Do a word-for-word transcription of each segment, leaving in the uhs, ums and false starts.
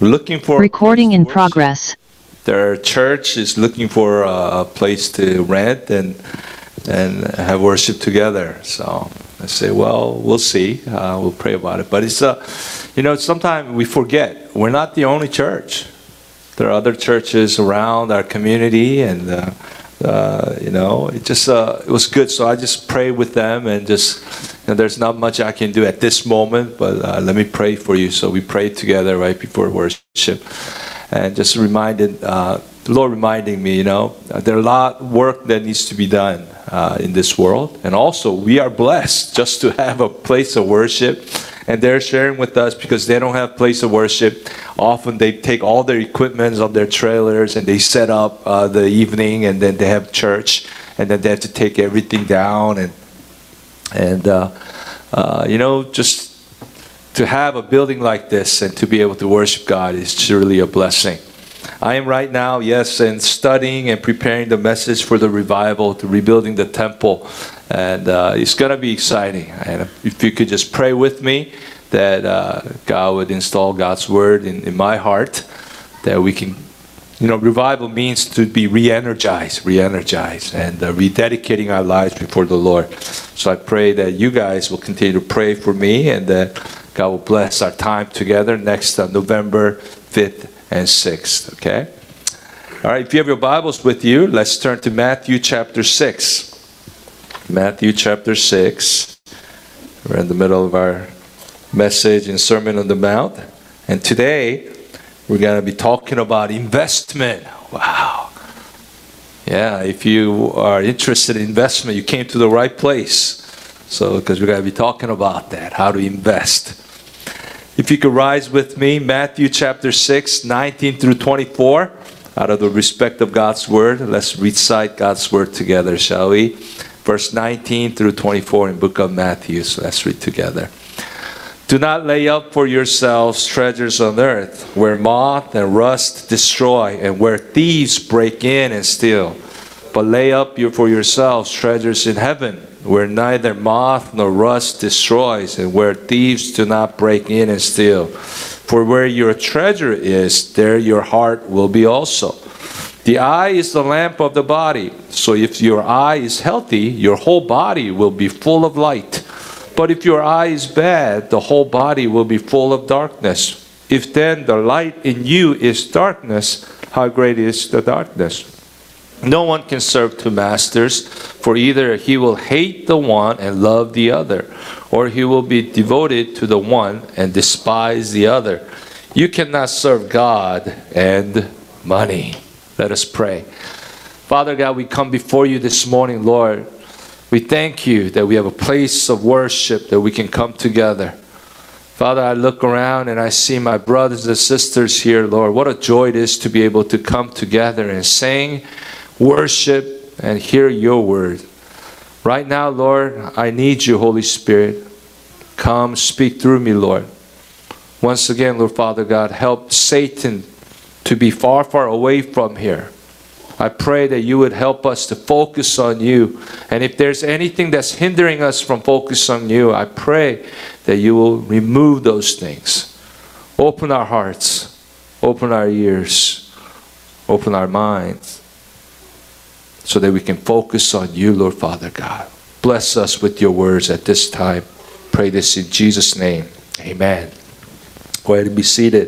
looking for Recording in progress. Their church is looking for a place to rent and and have worship together. So I say, well, we'll see. Uh, we'll pray about it. But it's, uh, you know, sometimes we forget we're not the only church. There are other churches around our community, and uh, uh, you know, it just uh, it was good. So I just pray with them, and just, you know, there's not much I can do at this moment, but uh, let me pray for you. So we prayed together right before worship, and just reminded uh, the Lord reminding me, you know, there's a lot of work that needs to be done uh, in this world, and also we are blessed just to have a place of worship. And they're sharing with us because they don't have place of worship. Often they take all their equipment on their trailers and they set up uh, the evening, and then they have church, and then they have to take everything down, and and uh, uh, you know, just to have a building like this and to be able to worship God is truly a blessing. I am right now, yes, and studying and preparing the message for the revival, to rebuilding the temple. And uh, it's going to be exciting. And if you could just pray with me that uh, God would install God's word in, in my heart, that we can, you know, revival means to be re-energized, re-energized, and uh, rededicating our lives before the Lord. So I pray that you guys will continue to pray for me, and that God will bless our time together next uh, November fifth and sixth, okay? All right, if you have your Bibles with you, let's turn to Matthew chapter six. Matthew chapter six. We're in the middle of our message and Sermon on the Mount. And today, we're going to be talking about investment. Wow. Yeah, if you are interested in investment, you came to the right place. So, because we're going to be talking about that, how to invest. If you could rise with me, Matthew chapter six, nineteen through twenty-four. Out of the respect of God's word, let's recite God's word together, shall we? Verse nineteen through twenty-four in the book of Matthew. So let's read together. Do not lay up for yourselves treasures on earth, where moth and rust destroy, and where thieves break in and steal. But lay up for yourselves treasures in heaven, where neither moth nor rust destroys, and where thieves do not break in and steal. For where your treasure is, there your heart will be also. The eye is the lamp of the body. So if your eye is healthy, your whole body will be full of light. But if your eye is bad, the whole body will be full of darkness. If then the light in you is darkness, how great is the darkness? No one can serve two masters, for either he will hate the one and love the other, or he will be devoted to the one and despise the other. You cannot serve God and money. Let us pray. Father God, we come before you this morning, Lord. We thank you that we have a place of worship that we can come together. Father, I look around and I see my brothers and sisters here, Lord. What a joy it is to be able to come together and sing, worship, and hear your word. Right now, Lord, I need you, Holy Spirit. Come, speak through me, Lord. Once again, Lord Father God, help Satan to be far, far away from here. I pray that you would help us to focus on you. And if there's anything that's hindering us from focus on you, I pray that you will remove those things. Open our hearts. Open our ears. Open our minds. So that we can focus on you, Lord Father God. Bless us with your words at this time. Pray this in Jesus' name. Amen. Go ahead and be seated.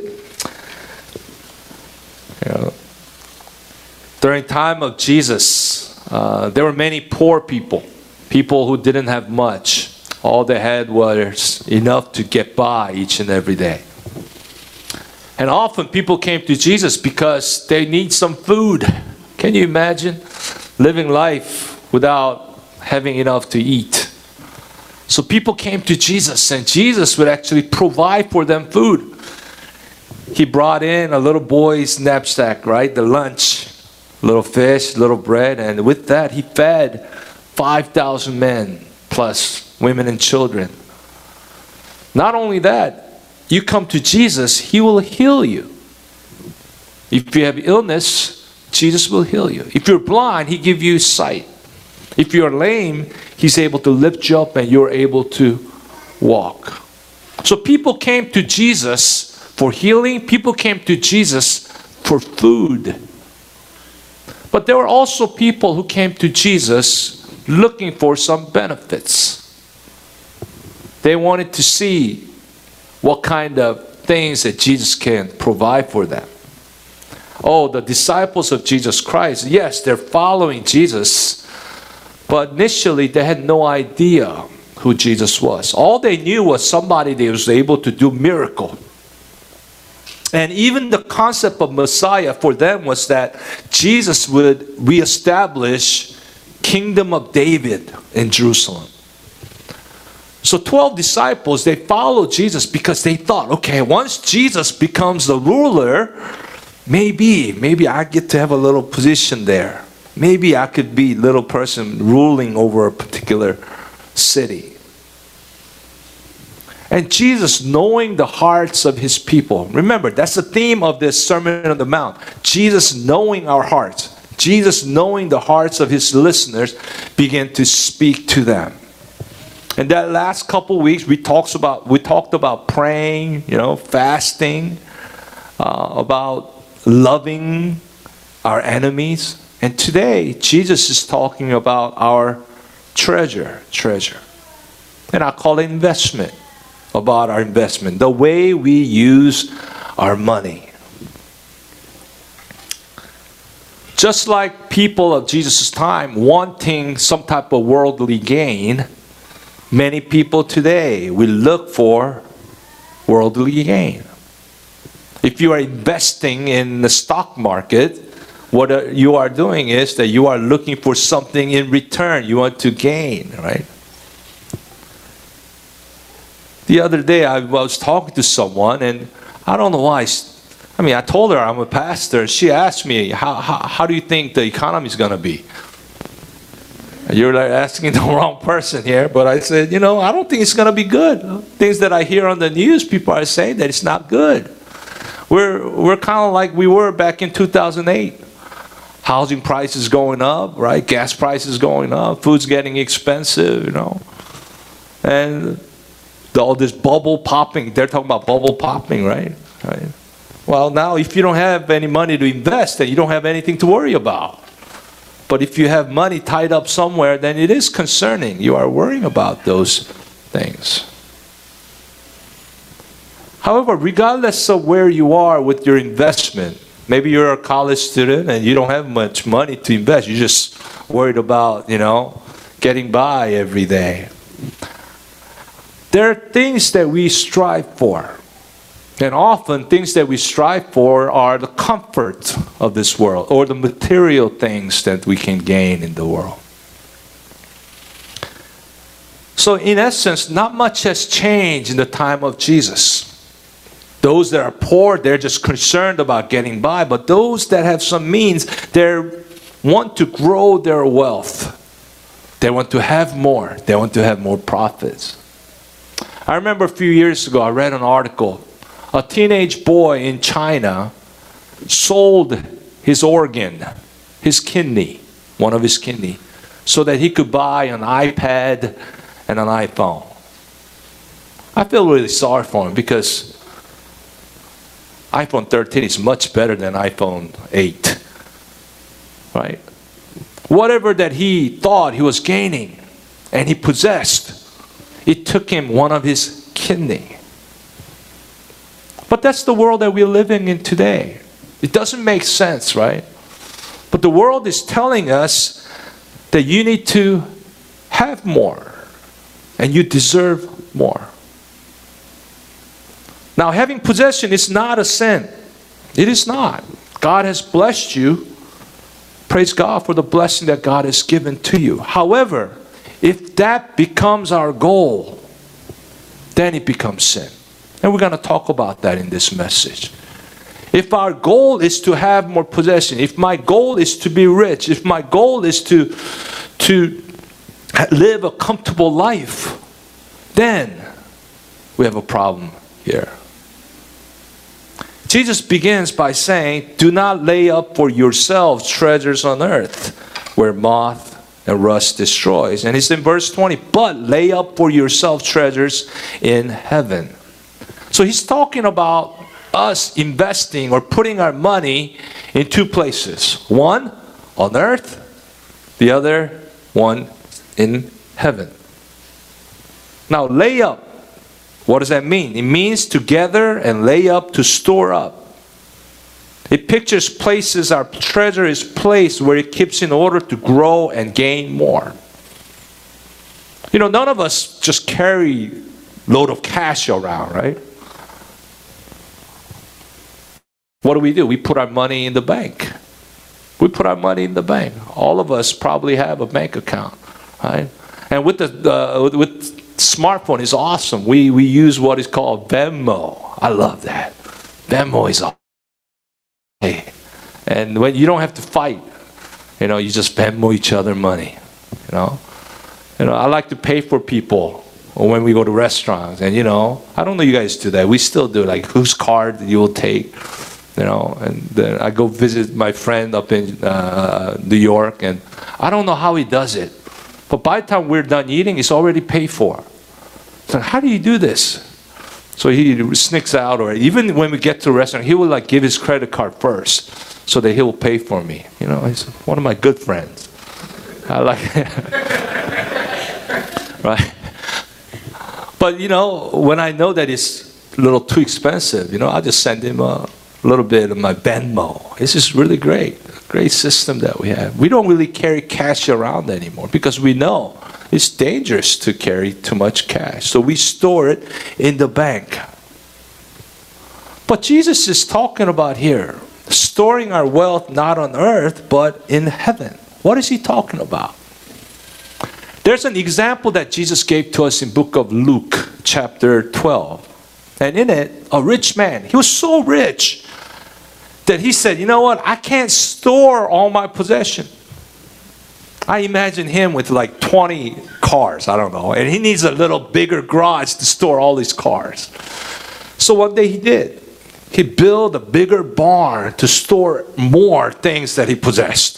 You know, during time of Jesus, uh, there were many poor people, people who didn't have much. All they had was enough to get by each and every day. And often people came to Jesus because they need some food. Can you imagine living life without having enough to eat? So people came to Jesus, and Jesus would actually provide for them food. He brought in a little boy's knapsack, right? The lunch, little fish, little bread, and with that he fed five thousand men plus women and children. Not only that, you come to Jesus, he will heal you. If you have illness, Jesus will heal you. If you're blind, he gives you sight. If you're lame, he's able to lift you up and you're able to walk. So people came to Jesus for healing. People came to Jesus for food. But there were also people who came to Jesus looking for some benefits. They wanted to see what kind of things that Jesus can provide for them. Oh, the disciples of Jesus Christ, yes, they're following Jesus, but initially they had no idea who Jesus was. All they knew was somebody that was able to do miracle. And even the concept of Messiah for them was that Jesus would reestablish Kingdom of David in Jerusalem. So twelve disciples, they followed Jesus because they thought, okay, once Jesus becomes the ruler, maybe, maybe I get to have a little position there. Maybe I could be a little person ruling over a particular city. And Jesus, knowing the hearts of his people. Remember, that's the theme of this Sermon on the Mount. Jesus knowing our hearts. Jesus knowing the hearts of his listeners began to speak to them. And that last couple weeks, we talked about we talked about praying, you know, fasting, uh, about loving our enemies. And today, Jesus is talking about our treasure, treasure. And I call it investment, about our investment, the way we use our money. Just like people of Jesus' time wanting some type of worldly gain, many people today will look for worldly gain. If you are investing in the stock market, what you are doing is that you are looking for something in return. You want to gain, right? The other day I was talking to someone, and I don't know why. I mean, I told her I'm a pastor. She asked me, how, how, how do you think the economy is going to be? You're like asking the wrong person here, but I said, you know, I don't think it's going to be good. Things that I hear on the news, people are saying that it's not good. We're, we're kind of like we were back in two thousand eight. Housing prices going up, right? Gas prices going up. Food's getting expensive, you know. And all this bubble popping. They're talking about bubble popping, right? Right. Well, now if you don't have any money to invest, then you don't have anything to worry about. But if you have money tied up somewhere, then it is concerning. You are worrying about those things. However, regardless of where you are with your investment, maybe you're a college student and you don't have much money to invest. You're just worried about, you know, getting by every day. There are things that we strive for. And often things that we strive for are the comfort of this world or the material things that we can gain in the world. So in essence, not much has changed in the time of Jesus. Those that are poor, they're just concerned about getting by. But those that have some means, they want to grow their wealth. They want to have more. They want to have more profits. I remember a few years ago, I read an article. A teenage boy in China sold his organ, his kidney, one of his kidney, so that he could buy an iPad and an iPhone. I feel really sorry for him because iPhone thirteen is much better than iPhone eight, right? Whatever that he thought he was gaining and he possessed, it took him one of his kidney. But that's the world that we're living in today. It doesn't make sense, right? But the world is telling us that you need to have more and you deserve more. Now, having possession is not a sin. It is not. God has blessed you. Praise God for the blessing that God has given to you. However, if that becomes our goal, then it becomes sin. And we're going to talk about that in this message. If our goal is to have more possession, if my goal is to be rich, if my goal is to, to live a comfortable life, then we have a problem here. Jesus begins by saying, do not lay up for yourselves treasures on earth, where moth and rust destroys. And it's in verse twenty, but lay up for yourselves treasures in heaven. So he's talking about us investing or putting our money in two places. One on earth, the other one in heaven. Now, lay up. What does that mean? It means to gather and lay up, to store up. It pictures places our treasure is placed where it keeps in order to grow and gain more. You know, none of us just carry a load of cash around, right? What do we do? We put our money in the bank. We put our money in the bank. All of us probably have a bank account, right? And with the uh, with smartphone, it's awesome. We we use what is called Venmo. I love that. Venmo is awesome. And when you don't have to fight, you know, you just Venmo each other money. You know, you know. I like to pay for people when we go to restaurants, and you know, I don't know you guys do that. We still do. Like, whose card you will take. You know, and then I go visit my friend up in uh, New York, and I don't know how he does it. But by the time we're done eating, it's already paid for. So how do you do this? So he sneaks out, or even when we get to a restaurant, he will like give his credit card first, so that he will pay for me. You know, he's one of my good friends. I like it. Right? But you know, when I know that it's a little too expensive, you know, I just send him a A little bit of my Venmo. This is really great. Great system that we have. We don't really carry cash around anymore because we know it's dangerous to carry too much cash. So we store it in the bank. But Jesus is talking about here, storing our wealth not on earth, but in heaven. What is he talking about? There's an example that Jesus gave to us in book of Luke, chapter twelve. And in it, a rich man, he was so rich that he said, you know what, I can't store all my possession. I imagine him with like twenty cars, I don't know, and he needs a little bigger garage to store all these cars. So one day he did. He built a bigger barn to store more things that he possessed.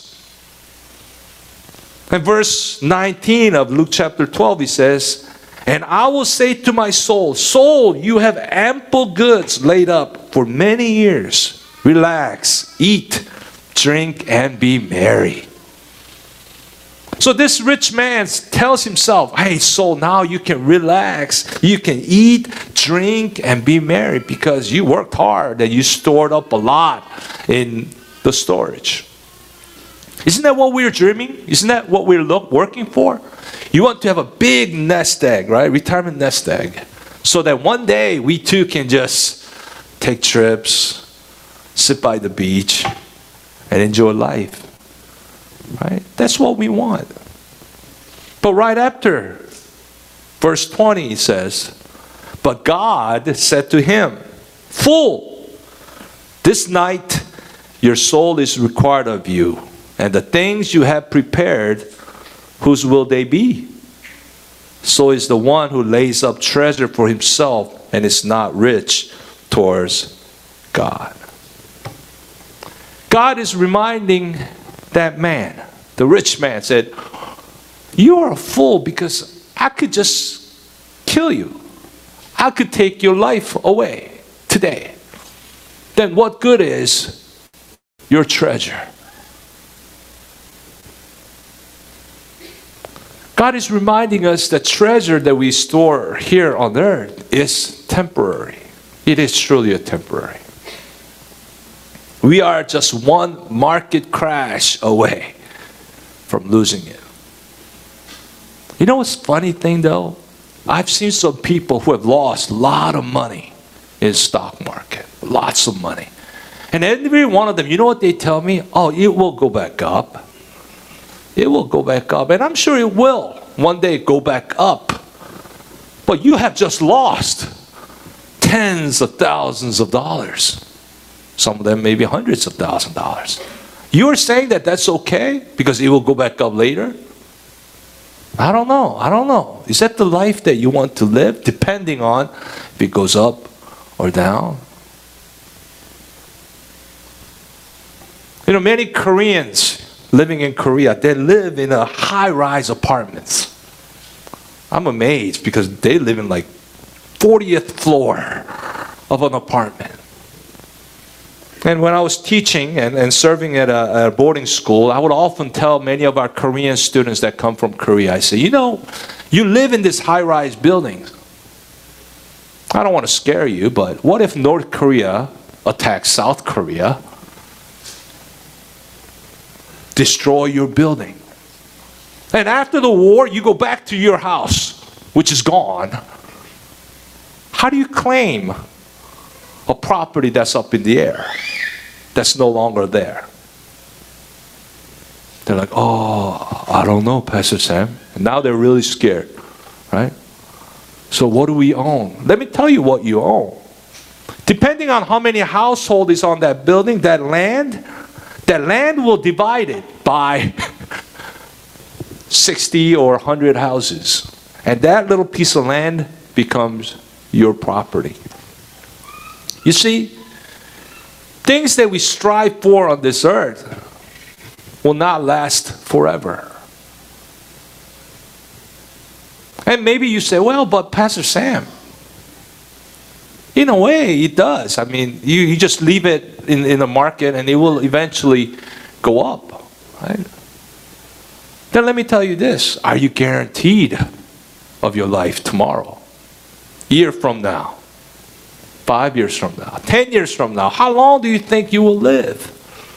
In verse nineteen of Luke chapter twelve, he says, and I will say to my soul, soul, you have ample goods laid up for many years. Relax, eat, drink, and be merry. So this rich man tells himself, hey, soul, now you can relax. You can eat, drink, and be merry because you worked hard and you stored up a lot in the storage. Isn't that what we're dreaming? Isn't that what we're look, working for? You want to have a big nest egg, right? Retirement nest egg. So that one day we too can just take trips, sit by the beach, and enjoy life. Right? That's what we want. But right after, verse twenty, it says, but God said to him, fool, this night your soul is required of you, and the things you have prepared, whose will they be? So is the one who lays up treasure for himself and is not rich towards God. God is reminding that man, the rich man, said, you are a fool because I could just kill you. I could take your life away today. Then what good is your treasure? God is reminding us that treasure that we store here on earth is temporary. It is truly a temporary. We are just one market crash away from losing it. You know what's funny thing though? I've seen some people who have lost a lot of money in the stock market. Lots of money. And every one of them, you know what they tell me? Oh, it will go back up. It will go back up. And I'm sure it will one day go back up. But you have just lost tens of thousands of dollars. Some of them maybe hundreds of thousands of dollars. You're saying that that's okay because it will go back up later? I don't know. I don't know. Is that the life that you want to live? Depending on if it goes up or down. You know, many Koreans living in Korea, they live in a high-rise apartments. I'm amazed because they live in like fortieth floor of an apartment. And when I was teaching and, and serving at a, a boarding school, I would often tell many of our Korean students that come from Korea, I say, you know, you live in this high-rise building. I don't want to scare you, but what if North Korea attacks South Korea, destroy your building? And after the war, you go back to your house, which is gone. How do you claim a property that's up in the air, that's no longer there? They're like, oh, I don't know, Pastor Sam. And now they're really scared, right? So what do we own? Let me tell you what you own. Depending on how many households is on that building, that land, that land will divide it by sixty or one hundred houses. And that little piece of land becomes your property. You see, things that we strive for on this earth will not last forever. And maybe you say, well, but Pastor Sam, in a way it does. I mean, you, you just leave it in, in the market and it will eventually go up, right? Then let me tell you this. Are you guaranteed of your life tomorrow? Year from now? Five years from now? Ten years from now? How long do you think you will live?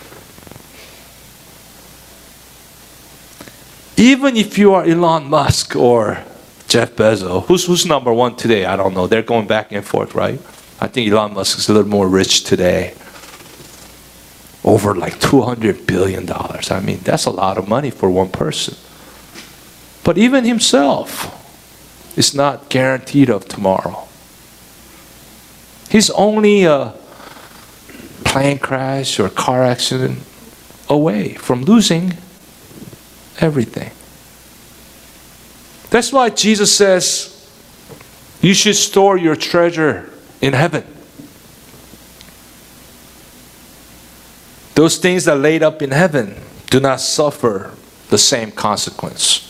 Even if you are Elon Musk or Jeff Bezos, who's, who's number one today? I don't know. They're going back and forth, right? I think Elon Musk is a little more rich today. Over like two hundred billion dollars. I mean, that's a lot of money for one person. But even himself is not guaranteed of tomorrow. He's only a plane crash or car accident away from losing everything. That's why Jesus says, you should store your treasure in heaven. Those things that are laid up in heaven do not suffer the same consequence.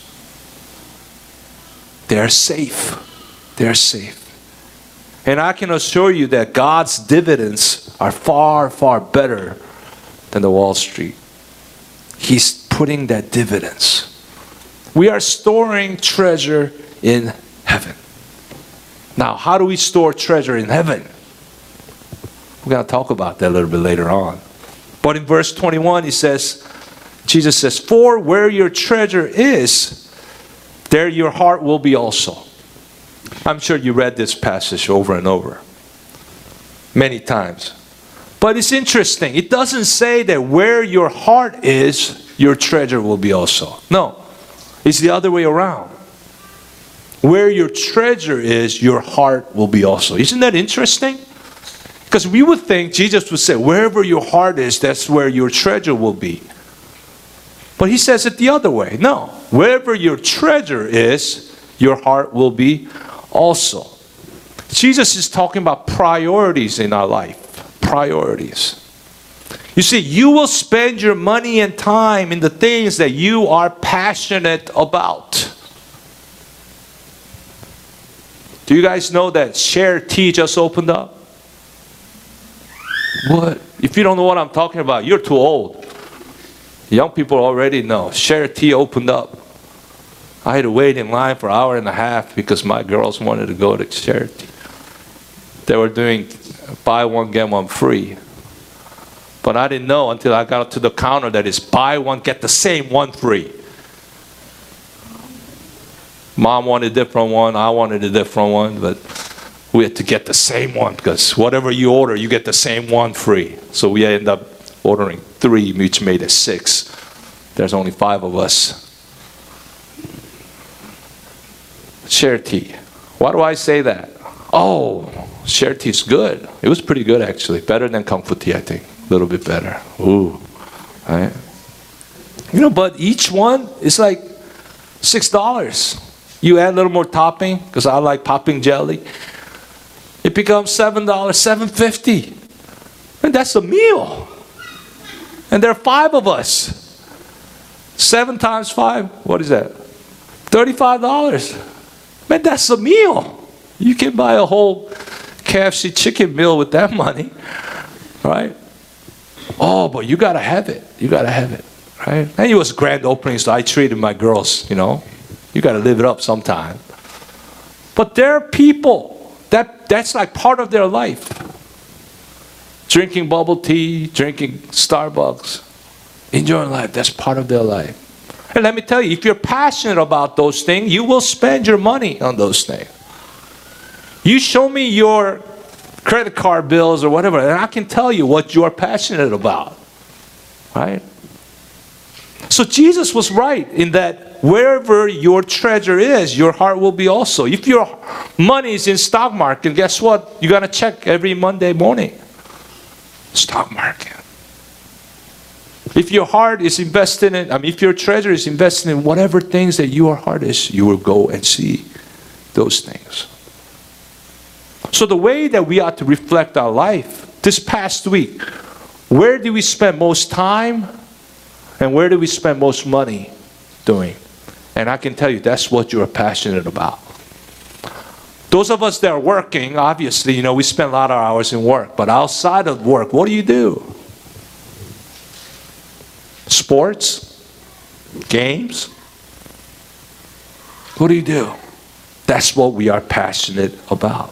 They are safe. They are safe. And I can assure you that God's dividends are far, far better than the Wall Street. He's putting that dividends. We are storing treasure in heaven. Now, how do we store treasure in heaven? We're going to talk about that a little bit later on. But in verse twenty-one, he says, Jesus says, for where your treasure is, there your heart will be also. I'm sure you read this passage over and over, many times. But it's interesting. It doesn't say that where your heart is, your treasure will be also. No, it's the other way around. Where your treasure is, your heart will be also. Isn't that interesting? Because we would think Jesus would say, wherever your heart is, that's where your treasure will be. But he says it the other way. No, wherever your treasure is, your heart will be also. Jesus is talking about priorities in our life. Priorities. You see, you will spend your money and time in the things that you are passionate about. Do you guys know that Share Tea just opened up? What? If you don't know what I'm talking about, you're too old. Young people already know. Share Tea opened up. I had to wait in line for an hour and a half because my girls wanted to go to Share Tea. They were doing buy one, get one free. But I didn't know until I got to the counter that it's buy one, get the same one free. Mom wanted a different one, I wanted a different one, but we had to get the same one because whatever you order, you get the same one free. So we ended up ordering three, which made it six. There's only five of us. Share Tea. Why do I say that? Oh, Share Tea is good. It was pretty good actually. Better than Kung Fu Tea, I think. A little bit better. Ooh. Right? You know, but each one is like six dollars. You add a little more topping, because I like popping jelly. It becomes seven dollars, seven fifty. And that's a meal. And there are five of us. Seven times five, what is that? thirty-five dollars. Man, that's a meal. You can buy a whole K F C chicken meal with that money. Right? Oh, but you got to have it. You got to have it. Right? And it was grand opening, so I treated my girls, you know. You got to live it up sometime. But there are people that that's like part of their life. Drinking bubble tea, drinking Starbucks, enjoying life, that's part of their life. And let me tell you, if you're passionate about those things, you will spend your money on those things. You show me your credit card bills or whatever, and I can tell you what you are passionate about. Right? So Jesus was right in that wherever your treasure is, your heart will be also. If your money is in stock market, guess what? You got to check every Monday morning. Stock market. If your heart is invested in, I mean, if your treasure is invested in whatever things that your heart is, you will go and see those things. So the way that we ought to reflect our life, this past week, where do we spend most time and where do we spend most money doing? And I can tell you that's what you're passionate about. Those of us that are working, obviously, you know, we spend a lot of hours in work. But outside of work, what do you do? Sports? Games? What do you do? That's what we are passionate about.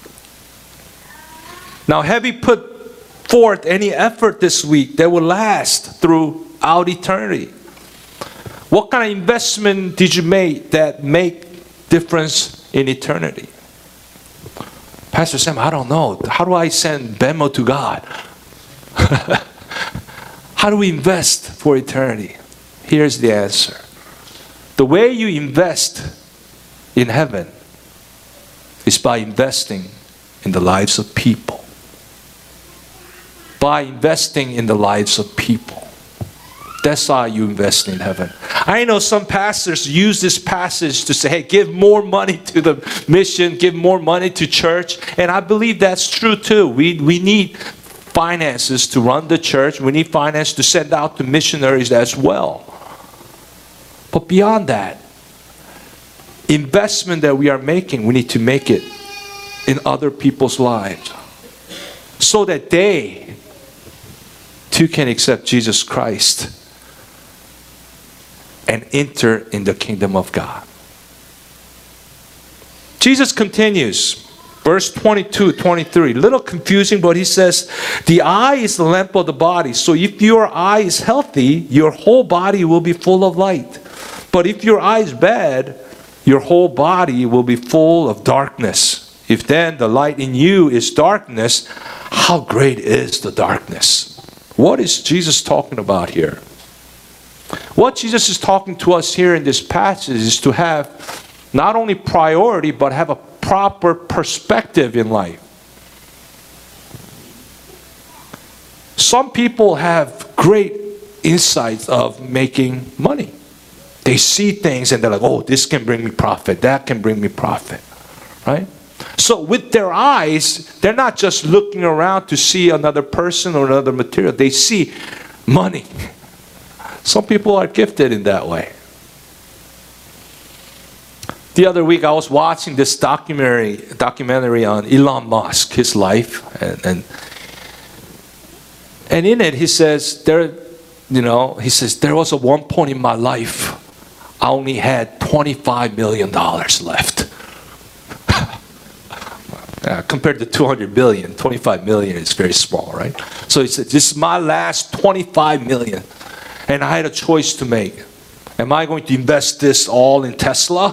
Now, have you put forth any effort this week that will last throughout eternity? What kind of investment did you make that make difference in eternity? Pastor Sam, I don't know. How do I send Venmo to God? How do we invest for eternity? Here's the answer. The way you invest in heaven is by investing in the lives of people. By investing in the lives of people. That's how you invest in heaven. I know some pastors use this passage to say, hey, give more money to the mission, give more money to church. And I believe that's true too. We, we need finances to run the church. We need finance to send out to missionaries as well. But beyond that, investment that we are making, we need to make it in other people's lives so that they too can accept Jesus Christ and enter in the kingdom of God. Jesus continues, verse twenty-two, twenty-three, a little confusing, but he says, the eye is the lamp of the body. So if your eye is healthy, your whole body will be full of light. But if your eye is bad, your whole body will be full of darkness. If then the light in you is darkness, how great is the darkness? What is Jesus talking about here? What Jesus is talking to us here in this passage is to have not only priority, but have a proper perspective in life. Some people have great insights of making money. They see things and they're like, oh, this can bring me profit, that can bring me profit, right? So with their eyes, they're not just looking around to see another person or another material. They see money. Some people are gifted in that way. The other week I was watching this documentary documentary on Elon Musk, his life, and and, and in it he says there, you know, he says there was a one point in my life I only had twenty-five million dollars left. Uh, compared to two hundred billion, twenty-five million is very small, right? So he said, this is my last twenty-five million. And I had a choice to make. Am I going to invest this all in Tesla?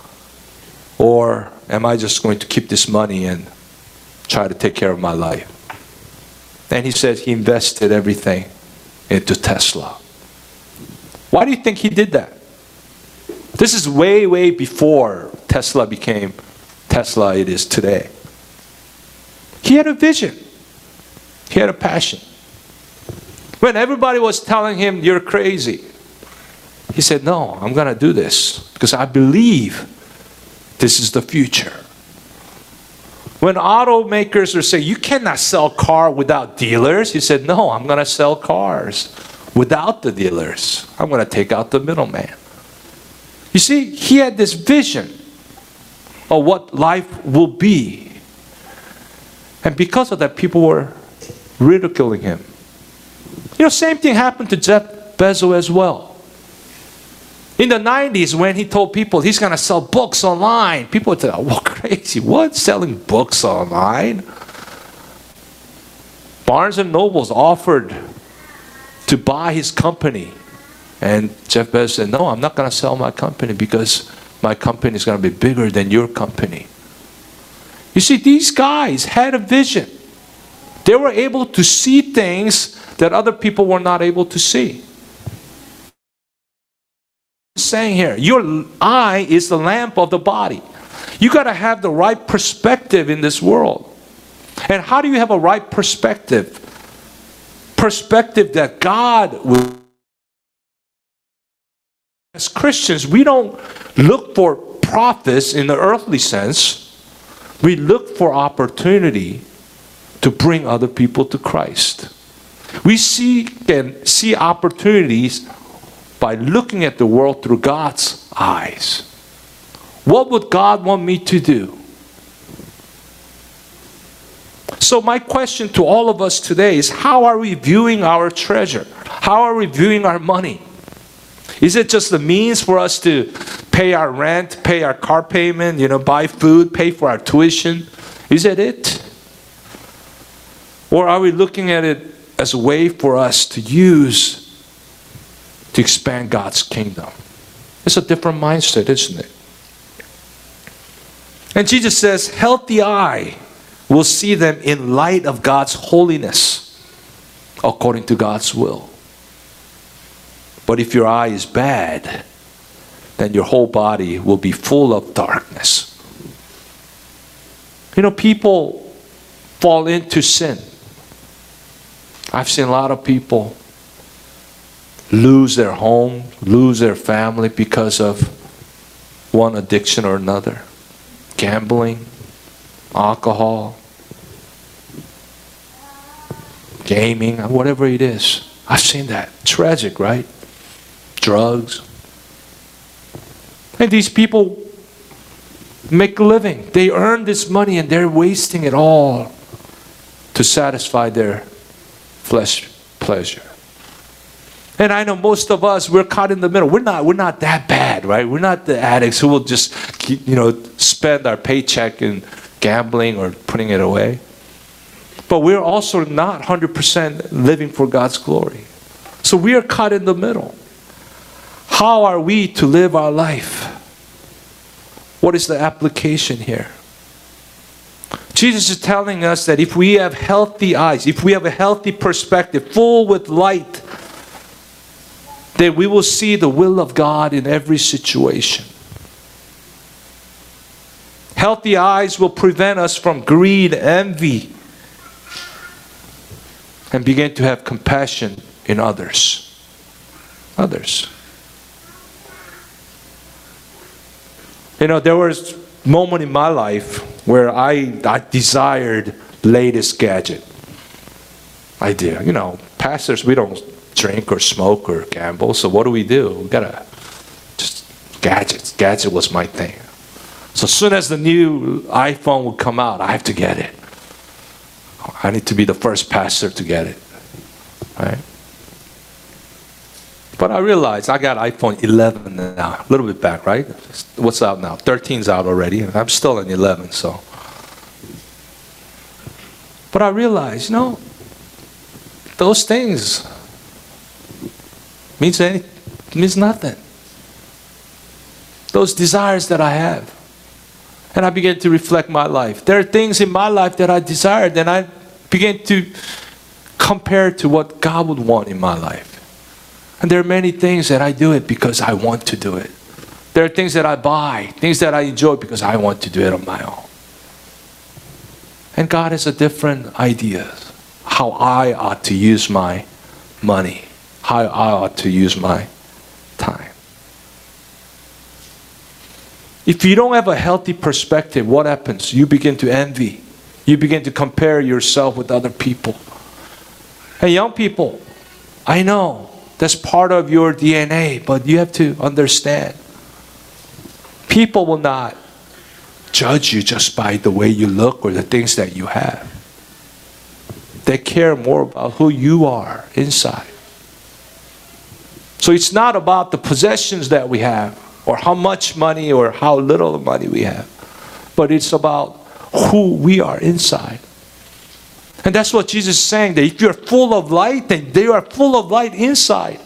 Or am I just going to keep this money and try to take care of my life? And he said he invested everything into Tesla. Why do you think he did that? This is way, way before Tesla became Tesla it is today. He had a vision. He had a passion. When everybody was telling him, you're crazy, he said, no, I'm going to do this because I believe this is the future. When automakers are saying, you cannot sell car without dealers, he said, no, I'm going to sell cars without the dealers. I'm going to take out the middleman. You see, he had this vision of what life will be. And because of that, people were ridiculing him. You know, same thing happened to Jeff Bezos as well. In the nineties, when he told people he's going to sell books online, people would say, oh, well, crazy. What? Selling books online? Barnes and Noble's offered to buy his company. And Jeff Bezos said, no, I'm not going to sell my company because my company is going to be bigger than your company. You see, these guys had a vision. They were able to see things that other people were not able to see. Saying here, your eye is the lamp of the body. You got to have the right perspective in this world. And how do you have a right perspective? Perspective that God will. As Christians, we don't look for profits in the earthly sense. We look for opportunity to bring other people to Christ. We seek and see opportunities by looking at the world through God's eyes. What would God want me to do? So my question to all of us today is, how are we viewing our treasure? How are we viewing our money? Is it just the means for us to pay our rent, pay our car payment, you know, buy food, pay for our tuition? Is it it? Or are we looking at it as a way for us to use to expand God's kingdom? It's a different mindset, isn't it? And Jesus says, healthy eye will see them in light of God's holiness, according to God's will. But if your eye is bad, then your whole body will be full of darkness. You know, people fall into sin. I've seen a lot of people lose their home, lose their family because of one addiction or another. Gambling, alcohol, gaming, whatever it is. I've seen that. Tragic, right? Drugs. And these people make a living. They earn this money and they're wasting it all to satisfy their flesh pleasure. And I know most of us, we're caught in the middle. We're not, we're not that bad, right? We're not the addicts who will just keep, you know, spend our paycheck in gambling or putting it away. But we're also not one hundred percent living for God's glory. So we are caught in the middle. How are we to live our life? What is the application here? Jesus is telling us that if we have healthy eyes, if we have a healthy perspective, full with light, then we will see the will of God in every situation. Healthy eyes will prevent us from greed, envy, and begin to have compassion in others. Others. You know, there was a moment in my life where I, I desired latest gadget. I did. You know, pastors, we don't drink or smoke or gamble, so what do we do? We gotta just gadgets. Gadget was my thing. So as soon as the new iPhone would come out, I have to get it. I need to be the first pastor to get it. Right? But I realized I got iPhone eleven now, a little bit back, right? What's out now? thirteen's out already, and I'm still in eleven, so. But I realized, you know, those things means any, means nothing. Those desires that I have. And I began to reflect my life. There are things in my life that I desired, and I began to compare to what God would want in my life. And there are many things that I do it because I want to do it. There are things that I buy, things that I enjoy because I want to do it on my own. And God has a different idea how I ought to use my money, how I ought to use my time. If you don't have a healthy perspective, what happens? You begin to envy. You begin to compare yourself with other people. Hey, young people, I know that's part of your D N A, but you have to understand. People will not judge you just by the way you look or the things that you have. They care more about who you are inside. So it's not about the possessions that we have, or how much money or how little money we have, but it's about who we are inside. And that's what Jesus is saying, that if you're full of light, then they are full of light inside.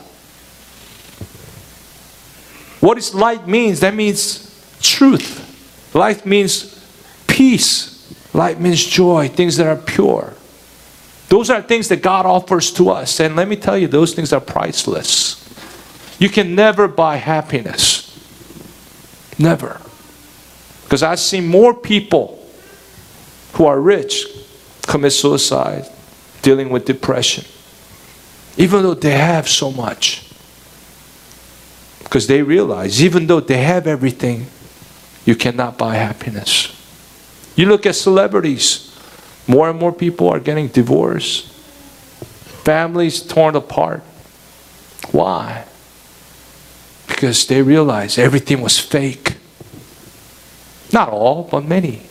What is light means? That means truth. Light means peace. Light means joy, things that are pure. Those are things that God offers to us. And let me tell you, those things are priceless. You can never buy happiness. Never. Because I've seen more people who are rich commit suicide, dealing with depression, even though they have so much. Because they realize, even though they have everything, you cannot buy happiness. You look at celebrities, more and more people are getting divorced, families torn apart. Why? Because they realize everything was fake. Not all, but many.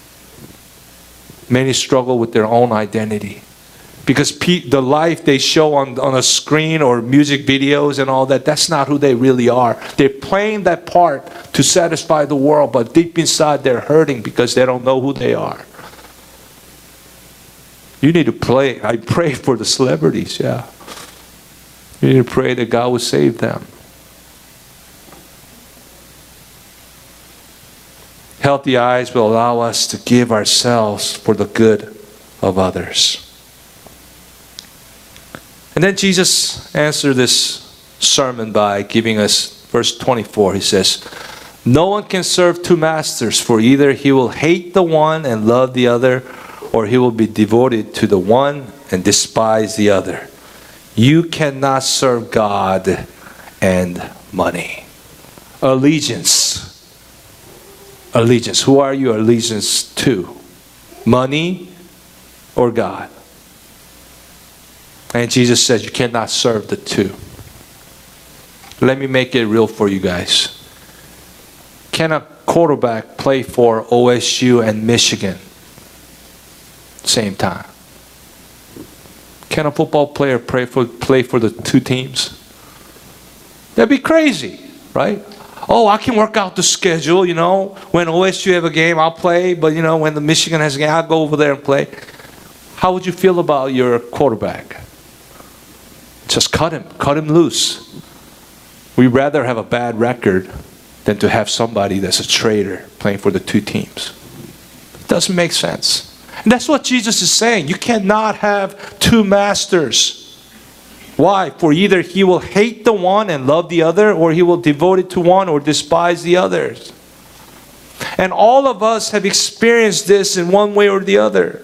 Many struggle with their own identity. Because pe- the life they show on, on a screen or music videos and all that, that's not who they really are. They're playing that part to satisfy the world, but deep inside they're hurting because they don't know who they are. You need to pray. I pray for the celebrities, yeah. You need to pray that God will save them. Healthy eyes will allow us to give ourselves for the good of others. And then Jesus answered this sermon by giving us verse twenty-four. He says, "No one can serve two masters, for either he will hate the one and love the other, or he will be devoted to the one and despise the other. You cannot serve God and money." Allegiance. Allegiance. Who are you allegiance to? Money or God? And Jesus says you cannot serve the two. Let me make it real for you guys. Can a quarterback play for O S U and Michigan same time? Can a football player play for, play for the two teams? That'd be crazy, right? Oh, I can work out the schedule, you know. When O S U have a game, I'll play. But, you know, when the Michigan has a game, I'll go over there and play. How would you feel about your quarterback? Just cut him. Cut him loose. We'd rather have a bad record than to have somebody that's a traitor playing for the two teams. It doesn't make sense. And that's what Jesus is saying. You cannot have two masters. Why? For either he will hate the one and love the other, or he will devote it to one or despise the others. And all of us have experienced this in one way or the other.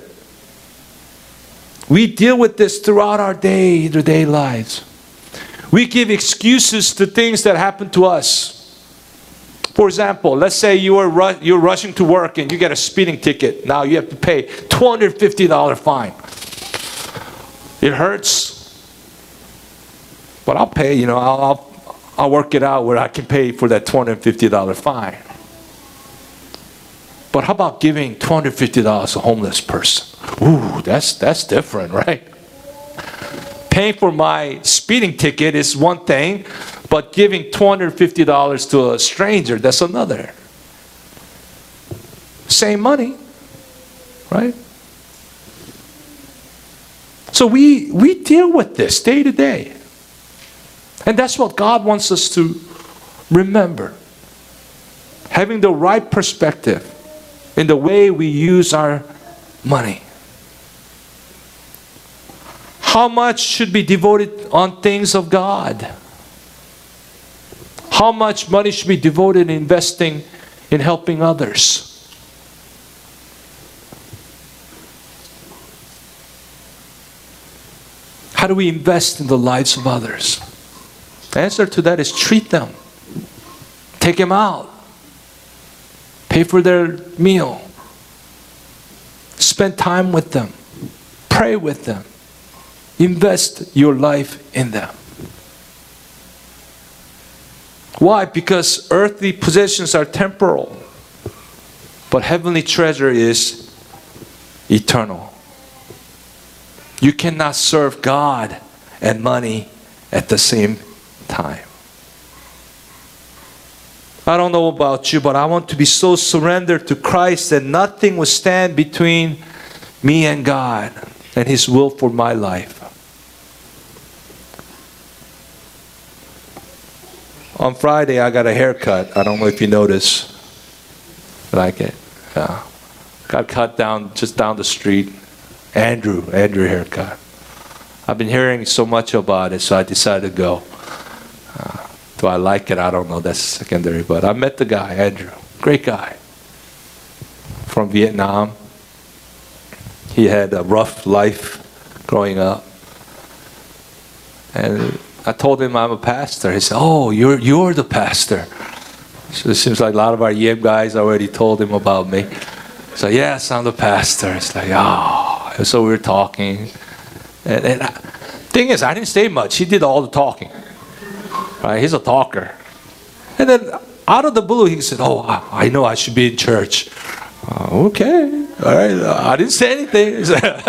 We deal with this throughout our day-to-day lives. We give excuses to things that happen to us. For example, let's say you are ru- you're rushing to work and you get a speeding ticket. Now you have to pay two hundred fifty dollars fine. It hurts. But I'll pay, you know, I'll, I'll, I'll work it out where I can pay for that two hundred fifty dollars fine. But how about giving two hundred fifty dollars to a homeless person? Ooh, that's, that's different, right? Paying for my speeding ticket is one thing, but giving two hundred fifty dollars to a stranger, that's another. Same money, right? So we, we deal with this day to day. And that's what God wants us to remember. Having the right perspective in the way we use our money. How much should be devoted on things of God? How much money should be devoted in investing in helping others? How do we invest in the lives of others? The answer to that is treat them. Take them out. Pay for their meal. Spend time with them. Pray with them. Invest your life in them. Why? Because earthly possessions are temporal, but heavenly treasure is eternal. You cannot serve God and money at the same time. I don't know about you, but I want to be so surrendered to Christ that nothing will stand between me and God and His will for my life. On Friday, I got a haircut. I don't know if you noticed. Like it. Yeah. Got cut down, just down the street. Andrew, Andrew haircut. I've been hearing so much about it, so I decided to go. Uh, do I like it? I don't know. That's secondary. But I met the guy, Andrew. Great guy. From Vietnam. He had a rough life growing up. And I told him I'm a pastor. He said, oh, you're, you're the pastor. So it seems like a lot of our Yem guys already told him about me. So yes, I'm the pastor. It's like, oh. And so we were talking. And, and I, thing is, I didn't say much. He did all the talking. Right? He's a talker. And then out of the blue, he said, oh, I, I know I should be in church. Uh, okay. All right. I didn't say anything.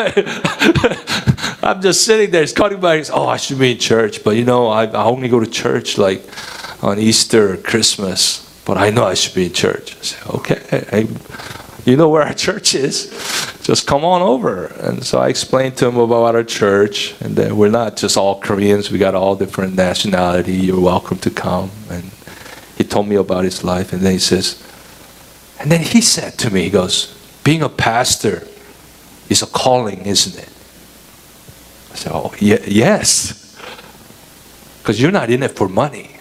I'm just sitting there. He's cutting by. He said, oh, I should be in church. But you know, I, I only go to church like on Easter or Christmas. But I know I should be in church. I said, okay. Hey, you know where our church is. Just come on over. And so I explained to him about our church. And then we're not just all Koreans. We got all different nationality. You're welcome to come. And he told me about his life. And then he says, and then he said to me, he goes, being a pastor is a calling, isn't it? I said, oh, yeah, yes. Because you're not in it for money.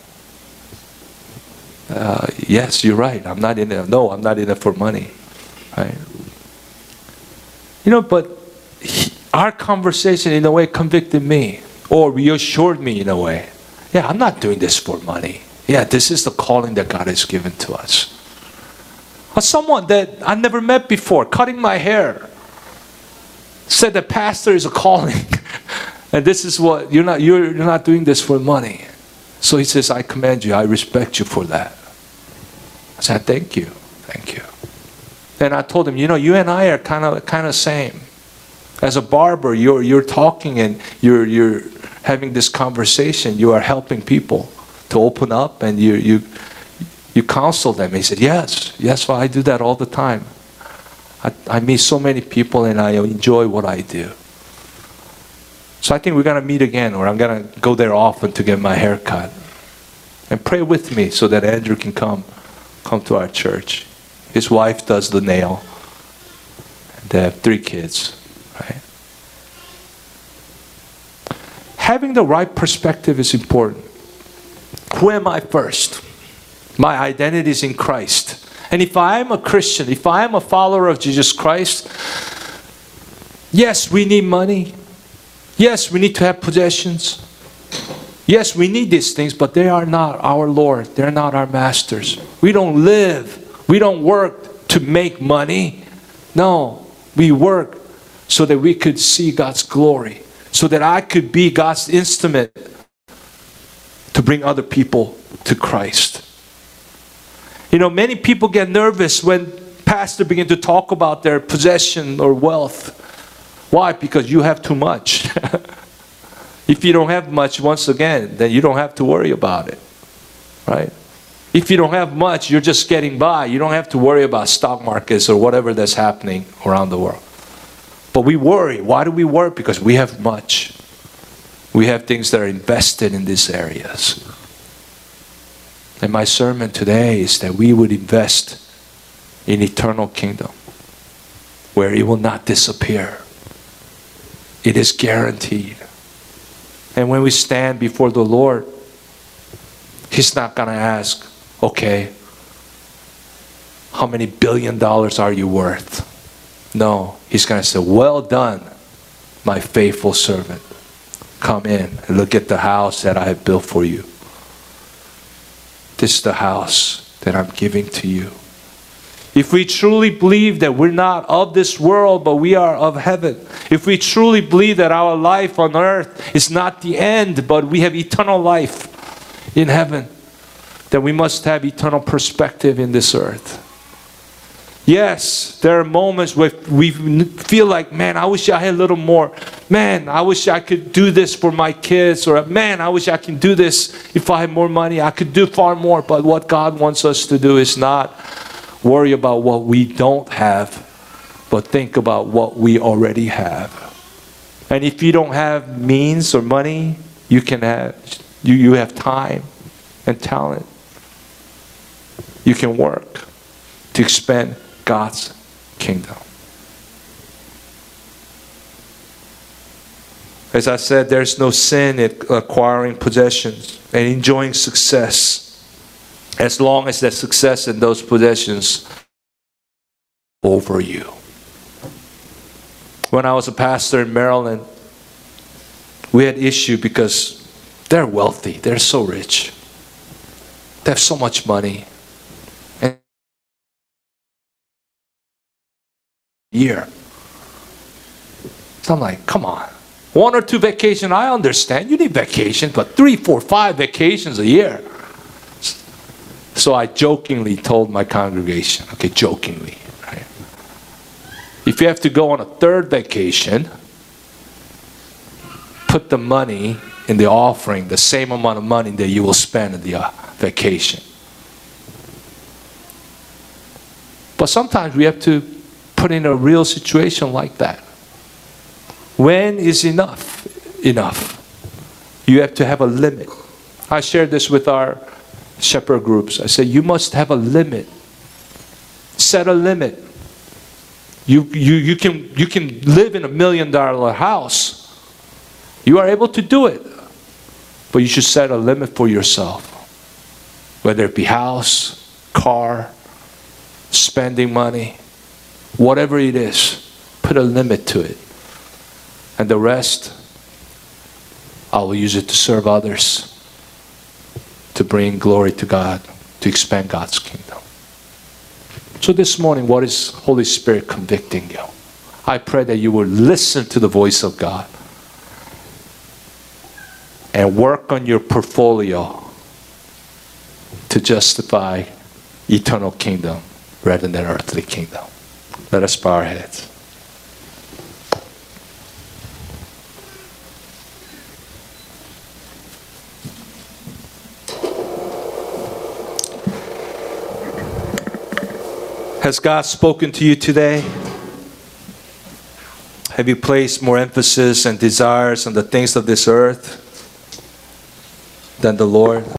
Uh, yes, you're right. I'm not in it. No, I'm not in it for money. Right? You know, but he, our conversation in a way convicted me or reassured me in a way. Yeah, I'm not doing this for money. Yeah, this is the calling that God has given to us. Or someone that I never met before, cutting my hair, said that pastor is a calling. And this is what, you're not, you're, you're not doing this for money. So he says, I commend you, I respect you for that. I said, thank you, thank you. And I told him, you know, you and I are kind of kind of same. As a barber, you're you're talking and you're you're having this conversation. You are helping people to open up, and you you you counsel them. He said, yes, yes, well, I do that all the time. I, I meet so many people, and I enjoy what I do. So I think we're gonna meet again, or I'm gonna go there often to get my hair cut. And pray with me so that Andrew can come come to our church. His wife does the nail. They have three kids, right? Having the right perspective is important. Who am I first? My identity is in Christ. And if I am a Christian, if I am a follower of Jesus Christ, yes, we need money. Yes, we need to have possessions. Yes, we need these things, but they are not our Lord. They're not our masters. We don't live. We don't work to make money. No, we work so that we could see God's glory. So that I could be God's instrument to bring other people to Christ. You know, many people get nervous when pastors begin to talk about their possession or wealth. Why? Because you have too much. If you don't have much, once again, then you don't have to worry about it. Right? If you don't have much, you're just getting by. You don't have to worry about stock markets or whatever that's happening around the world. But we worry. Why do we worry? Because we have much. We have things that are invested in these areas. And my sermon today is that we would invest in eternal kingdom where it will not disappear. It is guaranteed. And when we stand before the Lord, He's not going to ask, okay, how many billion dollars are you worth? No, He's going to say, well done, my faithful servant. Come in and look at the house that I have built for you. This is the house that I'm giving to you. If we truly believe that we're not of this world, but we are of heaven. If we truly believe that our life on earth is not the end, but we have eternal life in heaven, then we must have eternal perspective in this earth. Yes, there are moments where we feel like, man, I wish I had a little more. Man, I wish I could do this for my kids. Or, man, I wish I can do this if I had more money. I could do far more. But what God wants us to do is not worry about what we don't have, but think about what we already have. And if you don't have means or money, you can have, you, you have time and talent. You can work to expand God's kingdom. As I said, there's no sin in acquiring possessions and enjoying success, as long as that success and those possessions over you. When I was a pastor in Maryland, we had issue because they're wealthy, they're so rich, they have so much money. Year. So I'm like, come on. One or two vacation, I understand. You need vacation, but three, four, five vacations a year. So I jokingly told my congregation, okay, jokingly, right? If you have to go on a third vacation, put the money in the offering, the same amount of money that you will spend in the uh, vacation. But sometimes we have to put in a real situation like that. When is enough enough? You have to have a limit. I shared this with our shepherd groups. I said, you must have a limit. Set a limit. You, you, you, can, you can live in a million dollar house. You are able to do it. But you should set a limit for yourself. Whether it be house, car, spending money, whatever it is, put a limit to it. And the rest, I will use it to serve others, to bring glory to God, to expand God's kingdom. So this morning, what is Holy Spirit convicting you? I pray that you will listen to the voice of God and work on your portfolio to justify eternal kingdom rather than earthly kingdom. Let us bow our heads. Has God spoken to you today? Have you placed more emphasis and desires on the things of this earth than the Lord?